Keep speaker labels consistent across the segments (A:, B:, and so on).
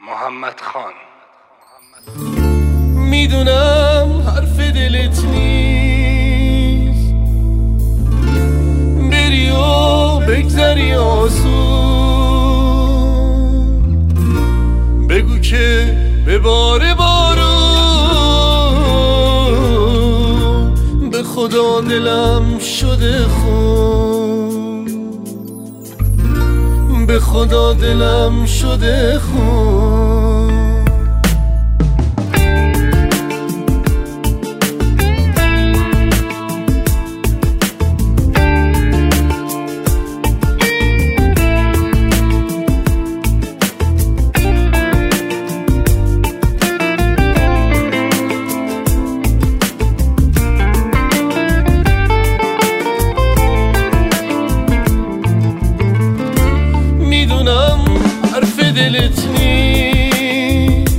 A: محمد خان.
B: میدونم حرف دلت نیست بری و بگذری آسون، بگو که به بار بارون، به خدا دلم شده خون، به خدا دلم شده خون. دلت نیست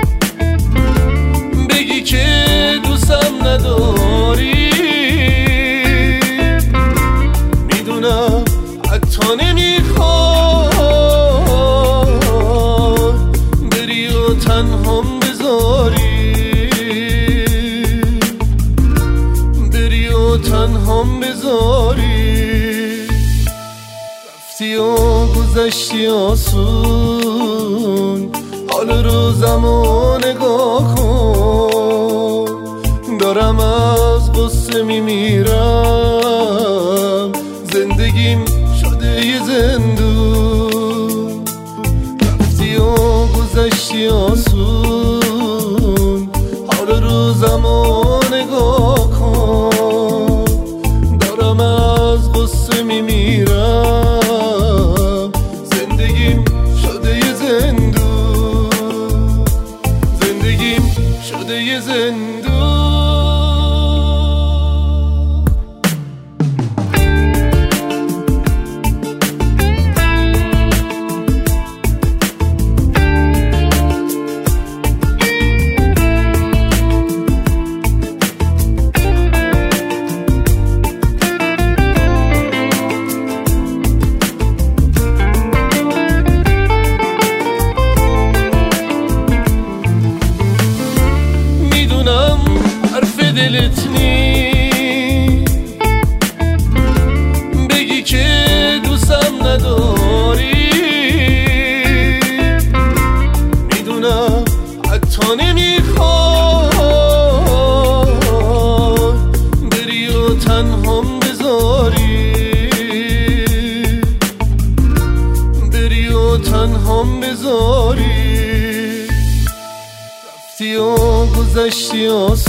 B: بگی که دوستم نداری، میدونم حتی نمیخواد بری و تنهام بذاری، بری و تنهام بذاری. رفتی و گذشتی آسون، حال روزمو نگاه کن، دارم از غصه میمیرم، زندگیم شده یه زندون. رفتی و گذشتی آسون، حال روزمو نگاه کن، دارم از غصه میمیرم، زندگیم شده یه زندون، زندگیم شده یه زندون. دلت نیست بگی که دوستم نداری، میدونم حتی نمیخواد بری و تنهام بذاری، بری و تنهام بذاری. رفتی و گذشتی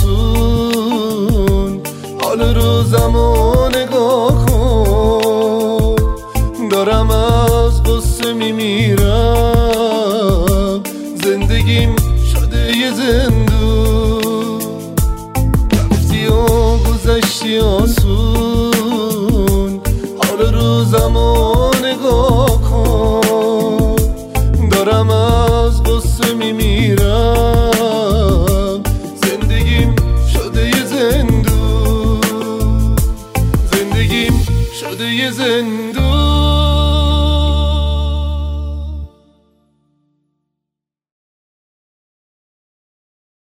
B: آسون، حال روزمو نگاه کن، دارم از غصه میمیرم، زندگیم شده یه زندون. رفتی و گذشتی آسون، حال روزمو نگاه کن، دارم از غصه میمیرم، زندگیم شده یه زندون، زندگیم شده یه زندون.